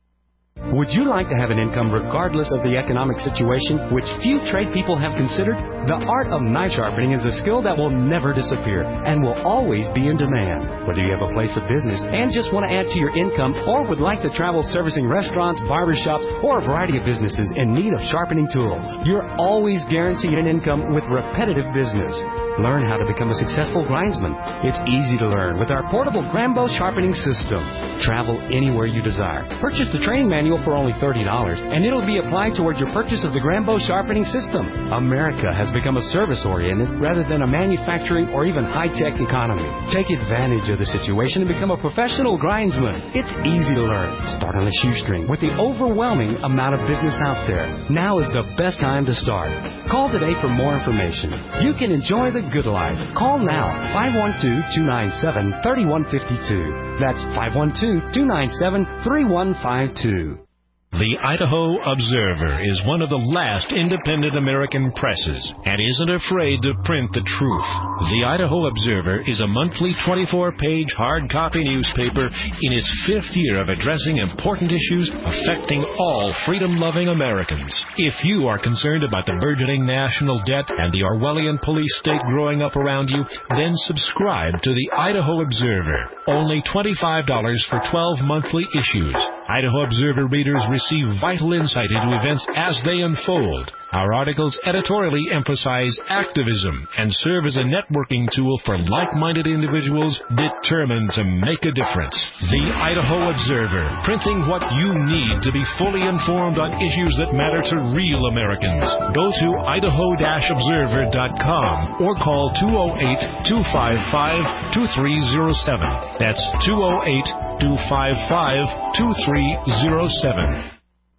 Would you like to have an income regardless of the economic situation, which few trade people have considered? The art of knife sharpening is a skill that will never disappear and will always be in demand. Whether you have a place of business and just want to add to your income or would like to travel servicing restaurants, barbershops, or a variety of businesses in need of sharpening tools, you're always guaranteed an income with repetitive business. Learn how to become a successful grindsman. It's easy to learn with our portable Grambo sharpening system. Travel anywhere you desire. Purchase the training manual for only thirty dollars, and it'll be applied toward your purchase of the Grambo sharpening system. America has become a service-oriented rather than a manufacturing or even high-tech economy. Take advantage of the situation and become a professional grindsman. It's easy to learn. Start on a shoestring with the overwhelming amount of business out there. Now is the best time to start. Call today for more information. You can enjoy the good life. Call now, five one two, two nine seven, three one five two. That's five one two, two nine seven, three one five two. The Idaho Observer is one of the last independent American presses and isn't afraid to print the truth. The Idaho Observer is a monthly twenty-four page hard copy newspaper in its fifth year of addressing important issues affecting all freedom-loving Americans. If you are concerned about the burgeoning national debt and the Orwellian police state growing up around you, then subscribe to the Idaho Observer. Only twenty-five dollars for twelve monthly issues. Idaho Observer readers receive receive vital insight into events as they unfold. Our articles editorially emphasize activism and serve as a networking tool for like-minded individuals determined to make a difference. The Idaho Observer, printing what you need to be fully informed on issues that matter to real Americans. Go to idaho dash observer dot com or call two oh eight, two five five, two three oh seven. That's two oh eight, two five five, two three oh seven.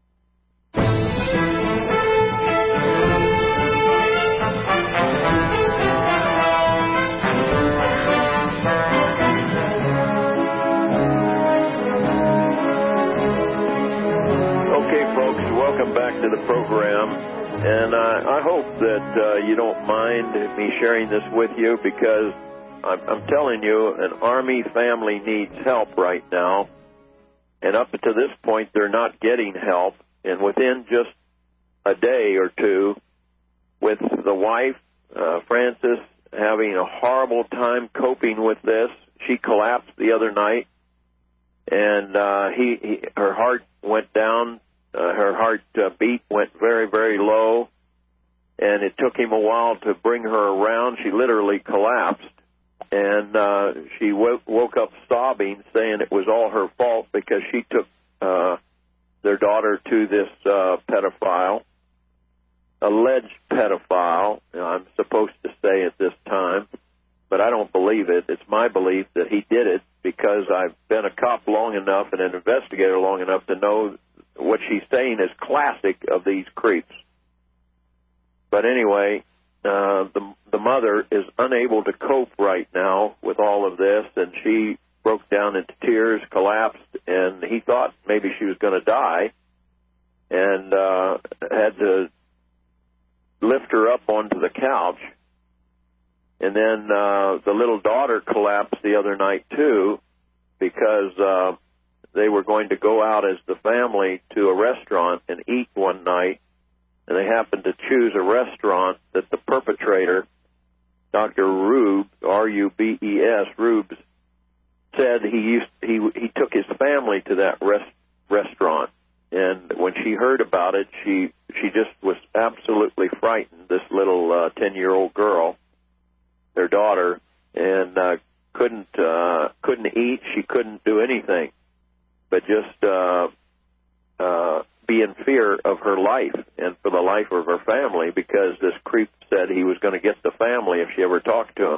Back to the program, and uh, I hope that uh, you don't mind me sharing this with you, because I'm, I'm telling you, an Army family needs help right now, and up to this point they're not getting help, and within just a day or two, with the wife, uh, Frances, having a horrible time coping with this, she collapsed the other night, and uh, he, he her heart went down. Uh, her heart uh, beat went very, very low, and it took him a while to bring her around. She literally collapsed, and uh, she woke, woke up sobbing, saying it was all her fault because she took uh, their daughter to this uh, pedophile, alleged pedophile, I'm supposed to say at this time, but I don't believe it. It's my belief that he did it because I've been a cop long enough and an investigator long enough to know what she's saying is classic of these creeps. But anyway, uh, the, the mother is unable to cope right now with all of this, and she broke down into tears, collapsed, and he thought maybe she was going to die, and uh, had to lift her up onto the couch. And then uh, the little daughter collapsed the other night, too, because uh, they were going to go out as the family to a restaurant and eat one night, and they happened to choose a restaurant that the perpetrator, Doctor Rube, R U B E S, Rubes, said he used he he took his family to that rest, restaurant. And when she heard about it, she she just was absolutely frightened, this little uh, ten-year-old girl, their daughter, and uh, couldn't uh, couldn't eat. She couldn't do anything but just uh, uh, be in fear of her life and for the life of her family, because this creep said he was going to get the family if she ever talked to him.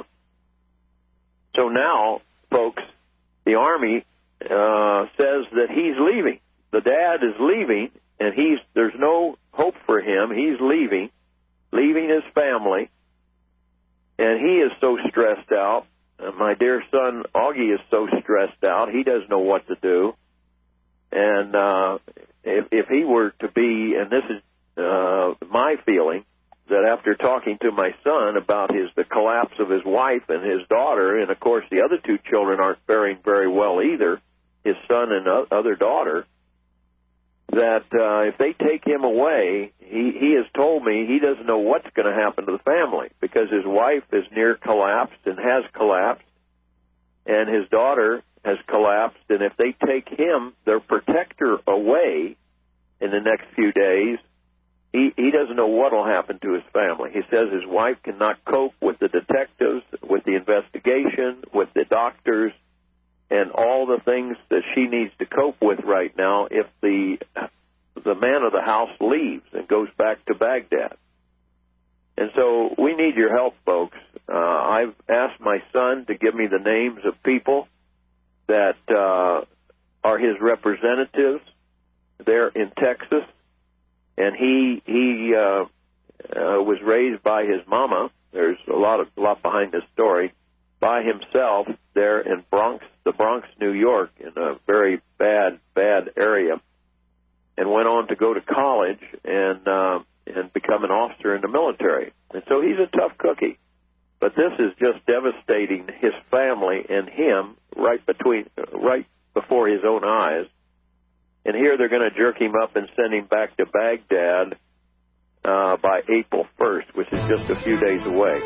So now, folks, the Army uh, says that he's leaving. The dad is leaving, and he's there's no hope for him. He's leaving, leaving his family, and he is so stressed out. Uh, my dear son, Augie, is so stressed out. He doesn't know what to do. And uh, if, if he were to be, and this is uh, my feeling, that after talking to my son about his the collapse of his wife and his daughter, and of course the other two children aren't faring very well either, his son and other daughter, that uh, if they take him away, he, he has told me he doesn't know what's going to happen to the family, because his wife is near collapsed and has collapsed, and his daughter has collapsed, and if they take him, their protector, away in the next few days, he, he doesn't know what will happen to his family. He says his wife cannot cope with the detectives, with the investigation, with the doctors, and all the things that she needs to cope with right now if the the man of the house leaves and goes back to Baghdad. And so we need your help, folks. Uh, I've asked my son to give me the names of people that uh, are his representatives there in Texas, and he he uh, uh, was raised by his mama. There's a lot of a lot behind this story. By himself there in Bronx, the Bronx, New York, in a very bad, bad area, and went on to go to college and uh, and become an officer in the military. And so he's a tough cookie. But this is just devastating his family and him right between, right before his own eyes. And here they're going to jerk him up and send him back to Baghdad uh, by April first, which is just a few days away.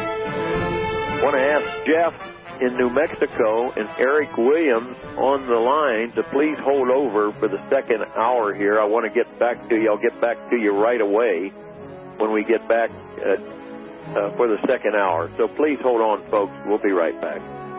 I want to ask Jeff in New Mexico and Eric Williams on the line to please hold over for the second hour here. I want to get back to you. I'll get back to you right away when we get back uh, uh, for the second hour. So please hold on, folks. We'll be right back.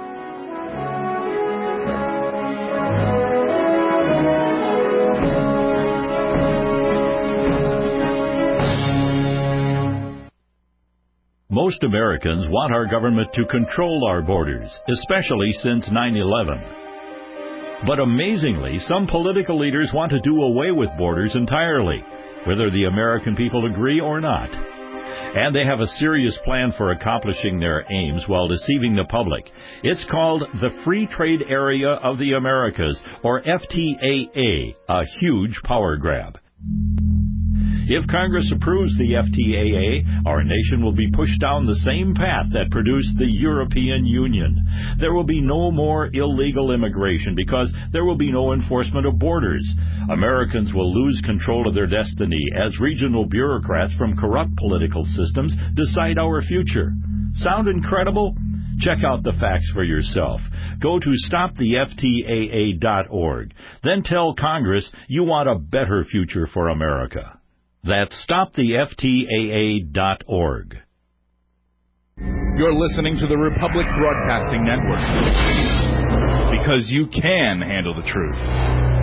Most Americans want our government to control our borders, especially since nine eleven. But amazingly, some political leaders want to do away with borders entirely, whether the American people agree or not. And they have a serious plan for accomplishing their aims while deceiving the public. It's called the Free Trade Area of the Americas, or F T A A, a huge power grab. If Congress approves the F T A A, our nation will be pushed down the same path that produced the European Union. There will be no more illegal immigration because there will be no enforcement of borders. Americans will lose control of their destiny as regional bureaucrats from corrupt political systems decide our future. Sound incredible? Check out the facts for yourself. Go to stop the F T A A dot org. Then tell Congress you want a better future for America. That's stop the F T A A dot org. You're listening to the Republic Broadcasting Network. Because you can handle the truth.